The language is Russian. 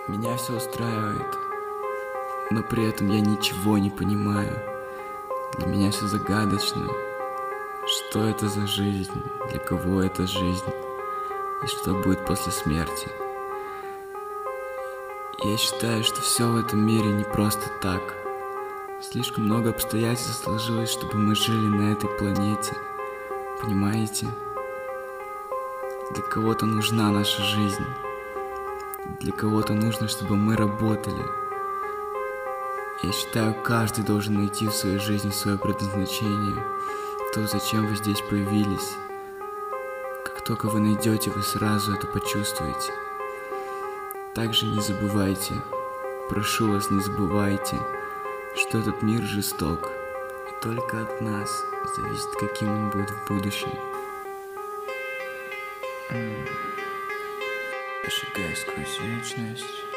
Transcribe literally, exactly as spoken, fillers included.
Меня все устраивает, но при этом я ничего не понимаю. Для меня все загадочно. Что это за жизнь? Для кого это жизнь? И что будет после смерти? Я считаю, что все в этом мире не просто так. Слишком много обстоятельств сложилось, чтобы мы жили на этой планете. Понимаете? Для кого-то нужна наша жизнь. Для кого-то нужно, чтобы мы работали. Я считаю, каждый должен найти в своей жизни свое предназначение, то, зачем вы здесь появились. Как только вы найдете, вы сразу это почувствуете. Также не забывайте, прошу вас, не забывайте, что этот мир жесток, и только от нас зависит, каким он будет в будущем. Я шагаю сквозь вечность.